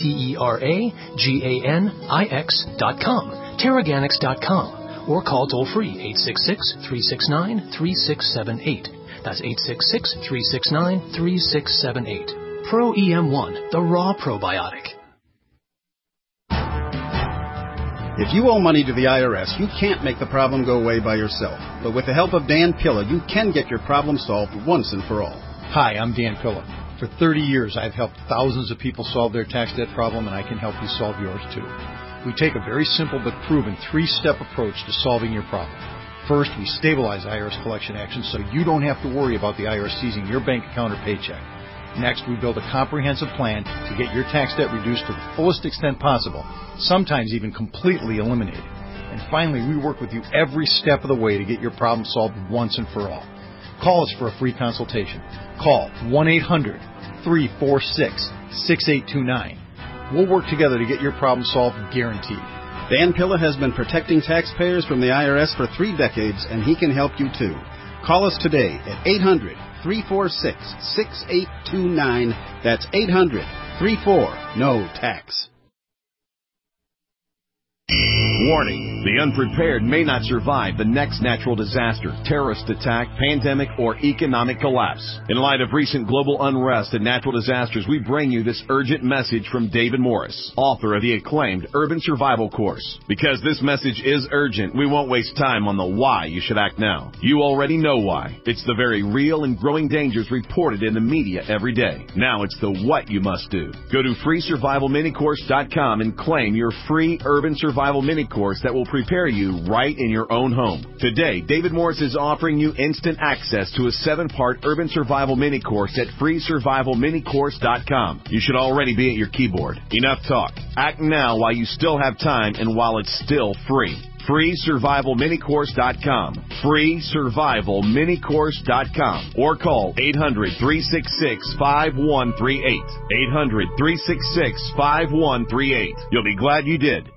Teraganix.com, Teraganix.com. Or call toll-free 866-369-3678. That's 866-369-3678. Pro EM1, the raw probiotic. If you owe money to the IRS, you can't make the problem go away by yourself. But with the help of Dan Pilla, you can get your problem solved once and for all. Hi, I'm Dan Pilla. For 30 years, I've helped thousands of people solve their tax debt problem, and I can help you solve yours too. We take a very simple but proven 3-step approach to solving your problem. First, we stabilize IRS collection actions so you don't have to worry about the IRS seizing your bank account or paycheck. Next, we build a comprehensive plan to get your tax debt reduced to the fullest extent possible, sometimes even completely eliminated. And finally, we work with you every step of the way to get your problem solved once and for all. Call us for a free consultation. Call 1-800-346-6829. We'll work together to get your problem solved, guaranteed. Dan Pilla has been protecting taxpayers from the IRS for 3 decades, and he can help you too. Call us today at 800-346-6829. That's 800-34-NO-TAX. Warning, the unprepared may not survive the next natural disaster, terrorist attack, pandemic, or economic collapse. In light of recent global unrest and natural disasters, we bring you this urgent message from David Morris, author of the acclaimed Urban Survival Course. Because this message is urgent, we won't waste time on the why you should act now. You already know why. It's the very real and growing dangers reported in the media every day. Now it's the what you must do. Go to freesurvivalminicourse.com and claim your free Urban Survival Mini Course that will prepare you right in your own home. Today, David Morris is offering you instant access to a 7-part Urban Survival Mini Course at freesurvivalminicourse.com. You should already be at your keyboard. Enough talk. Act now while you still have time and while it's still free. freesurvivalminicourse.com. freesurvivalminicourse.com. Or call 800-366-5138. 800-366-5138. You'll be glad you did.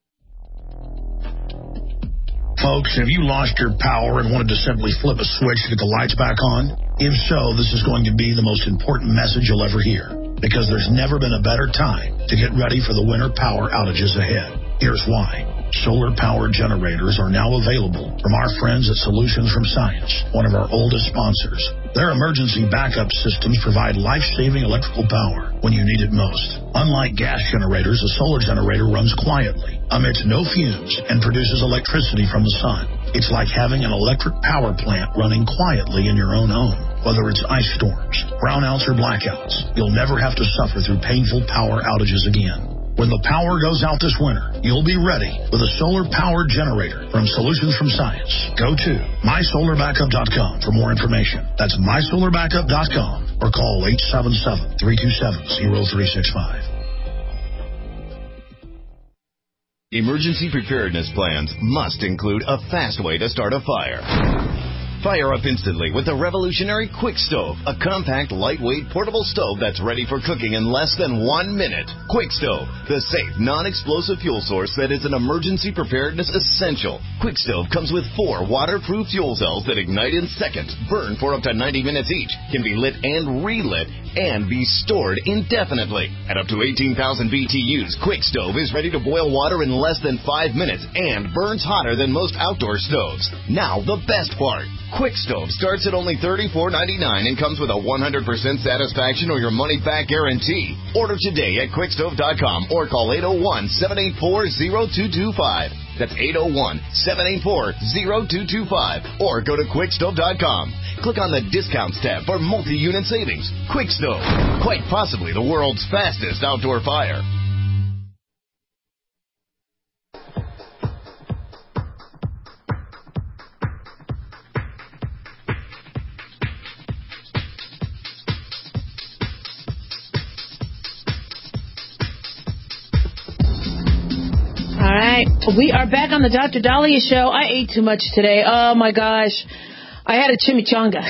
Folks, have you lost your power and wanted to simply flip a switch to get the lights back on? If so, this is going to be the most important message you'll ever hear, because there's never been a better time to get ready for the winter power outages ahead. Here's why. Solar-powered generators are now available from our friends at Solutions from Science, one of our oldest sponsors. Their emergency backup systems provide life-saving electrical power when you need it most. Unlike gas generators, a solar generator runs quietly, emits no fumes, and produces electricity from the sun. It's like having an electric power plant running quietly in your own home. Whether it's ice storms, brownouts, or blackouts, you'll never have to suffer through painful power outages again. When the power goes out this winter, you'll be ready with a solar-powered generator from Solutions from Science. Go to mysolarbackup.com for more information. That's mysolarbackup.com or call 877-327-0365. Emergency preparedness plans must include a fast way to start a fire. Fire up instantly with the revolutionary Quick Stove, a compact, lightweight, portable stove that's ready for cooking in less than 1 minute. Quick Stove, the safe, non-explosive fuel source that is an emergency preparedness essential. Quick Stove comes with 4 waterproof fuel cells that ignite in seconds, burn for up to 90 minutes each, can be lit and relit, and be stored indefinitely. At up to 18,000 BTUs, Quick Stove is ready to boil water in less than 5 minutes and burns hotter than most outdoor stoves. Now, the best part. Quick Stove starts at only $34.99 and comes with a 100% satisfaction or your money-back guarantee. Order today at quickstove.com or call 801-784-0225. That's 801-784-0225. Or go to quickstove.com. Click on the Discounts tab for multi-unit savings. Quick Stove, quite possibly the world's fastest outdoor fire. We are back on the Dr. Dahlia Show. I ate too much today. Oh, my gosh. I had a chimichanga.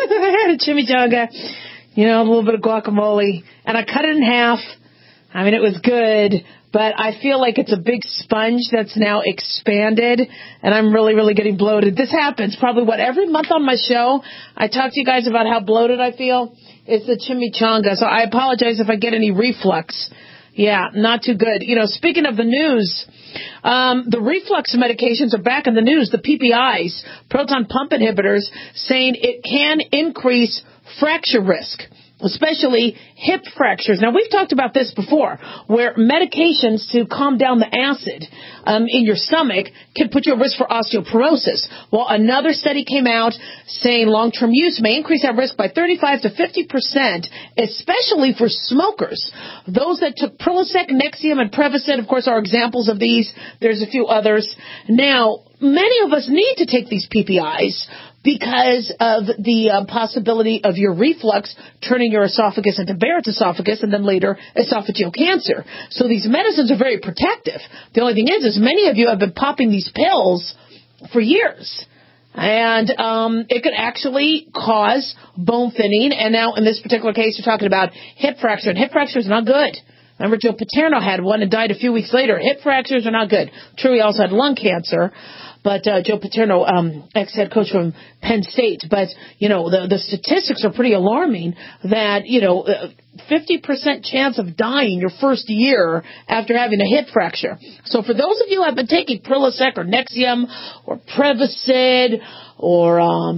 You know, a little bit of guacamole. And I cut it in half. I mean, it was good. But I feel like it's a big sponge that's now expanded. And I'm really, really getting bloated. This happens probably, every month on my show, I talk to you guys about how bloated I feel. It's the chimichanga. So I apologize if I get any reflux. Yeah, not too good. You know, speaking of the news, the reflux medications are back in the news. The PPIs, proton pump inhibitors, saying it can increase fracture risk. especially hip fractures. Now, we've talked about this before, where medications to calm down the acid in your stomach can put you at risk for osteoporosis. Well, another study came out saying long-term use may increase that risk by 35 to 50%, especially for smokers. Those that took Prilosec, Nexium, and Prevacid, of course, are examples of these. There's a few others. Now, many of us need to take these PPIs because of the possibility of your reflux turning your esophagus into Barrett's esophagus and then later esophageal cancer. So these medicines are very protective. The only thing is many of you have been popping these pills for years. And it could actually cause bone thinning. And now in this particular case, you're talking about hip fracture. And hip fracture is not good. Remember, Joe Paterno had one and died a few weeks later. Hip fractures are not good. True, he also had lung cancer. But Joe Paterno, ex-head coach from Penn State. But, you know, the statistics are pretty alarming that, 50% chance of dying your first year after having a hip fracture. So for those of you who have been taking Prilosec or Nexium or Prevacid or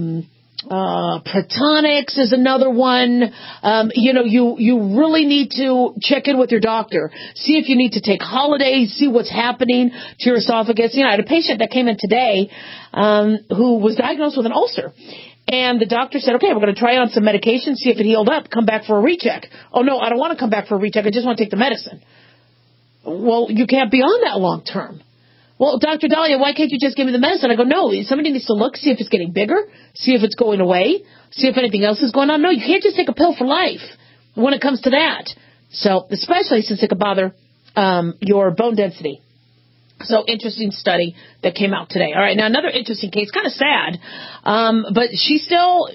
Protonix is another one. You really need to check in with your doctor. See if you need to take holidays, see what's happening to your esophagus. I had a patient that came in today who was diagnosed with an ulcer. And the doctor said, okay, we're going to try on some medication, see if it healed up, come back for a recheck. Oh, no, I don't want to come back for a recheck. I just want to take the medicine. Well, you can't be on that long term. Well, Dr. Dahlia, why can't you just give me the medicine? I go, no, somebody needs to look, see if it's getting bigger, see if it's going away, see if anything else is going on. No, you can't just take a pill for life when it comes to that. So, especially since it could bother your bone density. So, interesting study that came out today. All right, now another interesting case, kind of sad, but she's still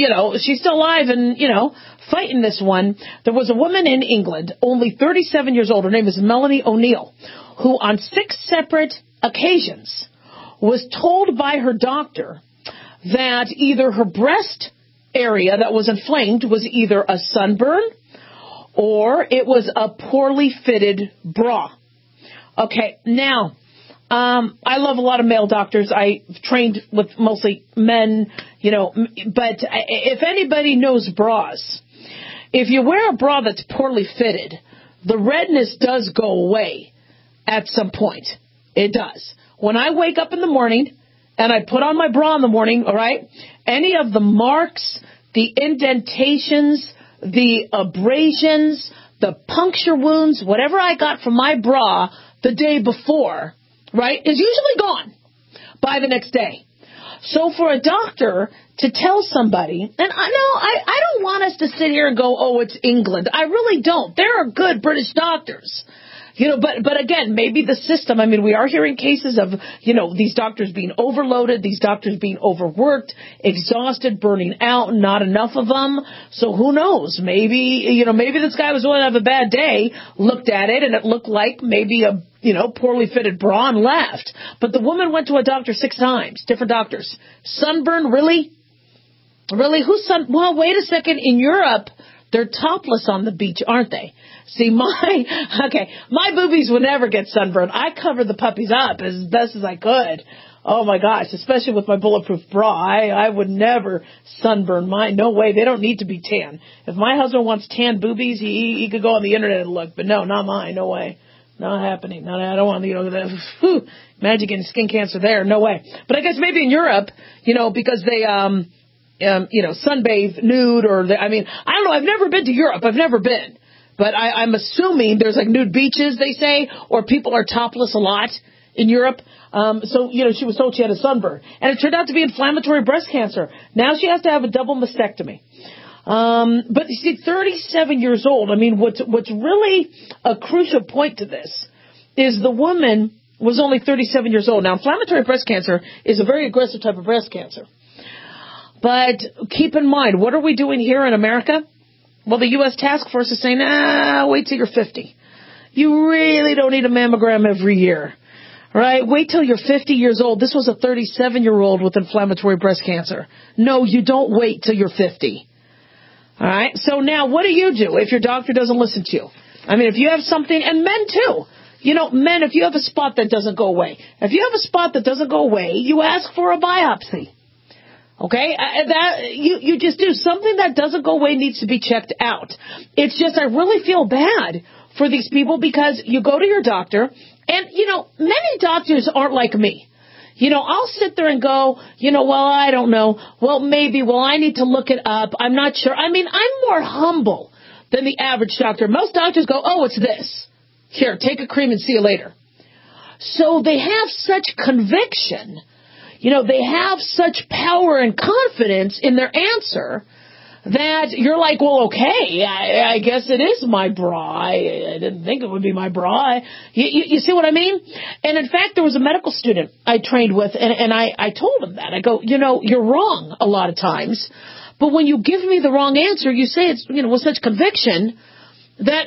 alive and, fighting this one. There was a woman in England, only 37 years old. Her name is Melanie O'Neill, who on 6 separate occasions was told by her doctor that either her breast area that was inflamed was either a sunburn or it was a poorly fitted bra. Okay, now, I love a lot of male doctors. I trained with mostly men, but if anybody knows bras, if you wear a bra that's poorly fitted, the redness does go away at some point. It does. When I wake up in the morning and I put on my bra in the morning, all right, any of the marks, the indentations, the abrasions, the puncture wounds, whatever I got from my bra the day before, right, is usually gone by the next day. So for a doctor to tell somebody, and I don't want us to sit here and go, oh, it's England. I really don't. There are good British doctors. But again, maybe the system, we are hearing cases of, these doctors being overloaded, these doctors being overworked, exhausted, burning out, not enough of them. So who knows? Maybe this guy was going to have a bad day, looked at it, and it looked like maybe a, poorly fitted bra and left. But the woman went to a doctor 6 times, different doctors. Sunburn, really? Really? Well, wait a second. In Europe, they're topless on the beach, aren't they? See, my boobies would never get sunburned. I covered the puppies up as best as I could. Oh my gosh, especially with my bulletproof bra. I would never sunburn mine. No way. They don't need to be tan. If my husband wants tan boobies, he could go on the internet and look. But no, not mine. No way. Not happening. I don't want, imagine getting skin cancer there. No way. But I guess maybe in Europe, because they, sunbathe nude or, I don't know. I've never been to Europe. I've never been. But I'm assuming there's like nude beaches, they say, or people are topless a lot in Europe. So she was told she had a sunburn. And it turned out to be inflammatory breast cancer. Now she has to have a double mastectomy. But you see, 37 years old. What's really a crucial point to this is the woman was only 37 years old. Now, inflammatory breast cancer is a very aggressive type of breast cancer. But keep in mind, what are we doing here in America? Well, the U.S. task force is saying, wait till you're 50. You really don't need a mammogram every year. Right? Wait till you're 50 years old. This was a 37-year-old with inflammatory breast cancer. No, you don't wait till you're 50. All right? So now what do you do if your doctor doesn't listen to you? If you have something, and men too. Men, if you have a spot that doesn't go away. If you have a spot that doesn't go away, you ask for a biopsy. Okay? You just do. Something that doesn't go away needs to be checked out. It's just I really feel bad for these people because you go to your doctor, and, many doctors aren't like me. I'll sit there and go, well, I don't know. Well, maybe. Well, I need to look it up. I'm not sure. I mean, I'm more humble than the average doctor. Most doctors go, oh, it's this. Here, take a cream and see you later. So they have such conviction. They have such power and confidence in their answer that you're like, well, okay, I guess it is my bra. I didn't think it would be my bra. You see what I mean? And in fact, there was a medical student I trained with, and I told him that. I go, you're wrong a lot of times, but when you give me the wrong answer, you say it's, with such conviction that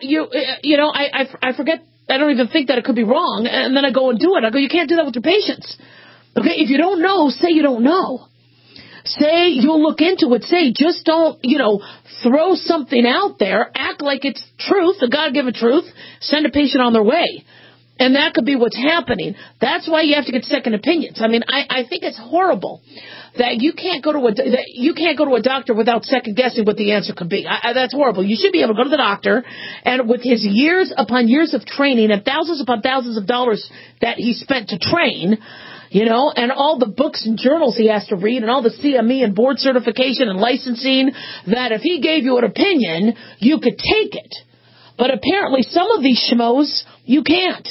I forget, I don't even think that it could be wrong, and then I go and do it. I go, you can't do that with your patients. Okay, if you don't know, say you don't know. Say you'll look into it. Say just don't, throw something out there. Act like it's truth, the God-given truth. Send a patient on their way. And that could be what's happening. That's why you have to get second opinions. I mean, I think it's horrible that you can't go to a doctor without second guessing what the answer could be. That's horrible. You should be able to go to the doctor, and with his years upon years of training and thousands upon thousands of dollars that he spent to train, and all the books and journals he has to read and all the CME and board certification and licensing, that if he gave you an opinion, you could take it. But apparently some of these schmoes, you can't.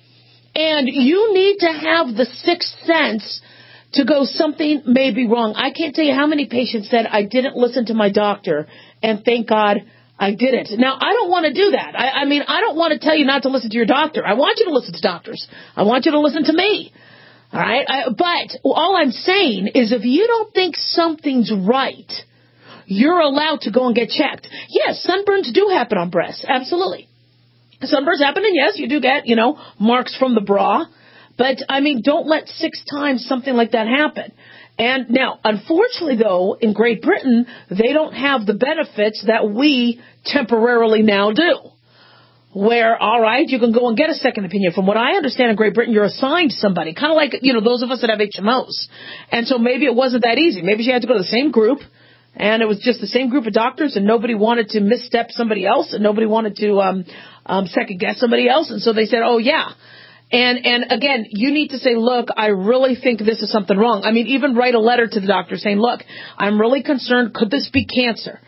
And you need to have the sixth sense to go, something may be wrong. I can't tell you how many patients said, I didn't listen to my doctor, and thank God I didn't. Now, I don't want to do that. I mean, I don't want to tell you not to listen to your doctor. I want you to listen to doctors. I want you to listen to me. All right? But all I'm saying is if you don't think something's right, you're allowed to go and get checked. Yes, sunburns do happen on breasts. Absolutely. Sunburns happen, and yes, you do get, marks from the bra. But, I mean, don't let 6 times something like that happen. And now, unfortunately, though, in Great Britain, they don't have the benefits that we temporarily now do. Where, all right, you can go and get a second opinion. From what I understand in Great Britain, you're assigned somebody, kind of like, those of us that have HMOs. And so maybe it wasn't that easy. Maybe she had to go to the same group, and it was just the same group of doctors, and nobody wanted to misstep somebody else, and nobody wanted to second guess somebody else. And so they said, oh, yeah. And again, you need to say, look, I really think this is something wrong. I mean, even write a letter to the doctor saying, look, I'm really concerned. Could this be cancer?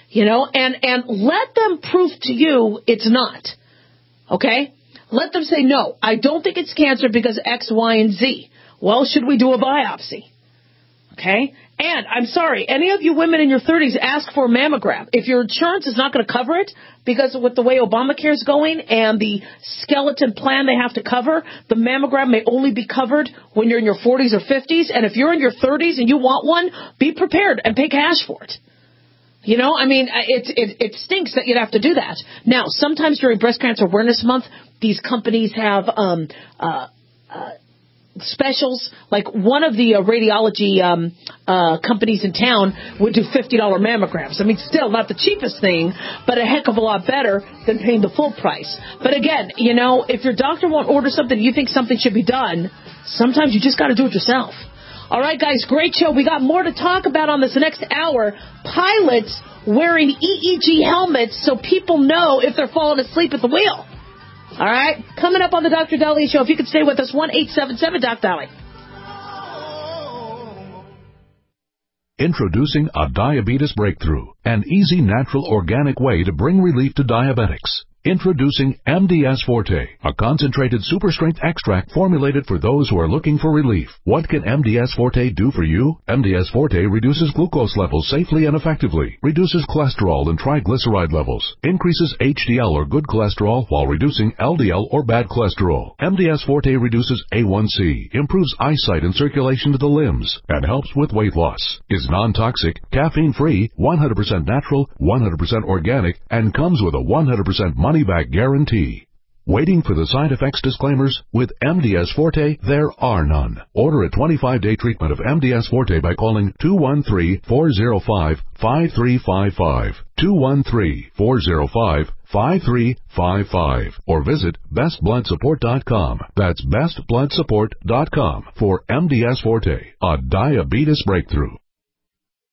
And let them prove to you it's not. Okay? Let them say, no, I don't think it's cancer because X, Y, and Z. Well, should we do a biopsy? Okay? And I'm sorry, any of you women in your 30s, ask for a mammogram. If your insurance is not going to cover it, because with the way Obamacare is going and the skeleton plan they have to cover, the mammogram may only be covered when you're in your 40s or 50s. And if you're in your 30s and you want one, be prepared and pay cash for it. I mean, it stinks that you'd have to do that. Now, sometimes during Breast Cancer Awareness Month, these companies have specials. Like one of the radiology companies in town would do $50 mammograms. I mean, still not the cheapest thing, but a heck of a lot better than paying the full price. But again, if your doctor won't order something, you think something should be done, sometimes you just got to do it yourself. All right, guys, great show. We got more to talk about on this next hour. Pilots wearing EEG helmets so people know if they're falling asleep at the wheel. All right, coming up on the Dr. Daliah Show. If you could stay with us, 1-877-DOC-DALIAH. Introducing a diabetes breakthrough, an easy, natural, organic way to bring relief to diabetics. Introducing MDS Forte, a concentrated super-strength extract formulated for those who are looking for relief. What can MDS Forte do for you? MDS Forte reduces glucose levels safely and effectively, reduces cholesterol and triglyceride levels, increases HDL or good cholesterol while reducing LDL or bad cholesterol. MDS Forte reduces A1C, improves eyesight and circulation to the limbs, and helps with weight loss. Is non-toxic, caffeine-free, 100% natural, 100% organic, and comes with a 100% money-back guarantee. Waiting for the side effects disclaimers? With MDS Forte, there are none. Order a 25-day treatment of MDS Forte by calling 213-405-5355, 213-405-5355, or visit bestbloodsupport.com. That's bestbloodsupport.com for MDS Forte, a diabetes breakthrough.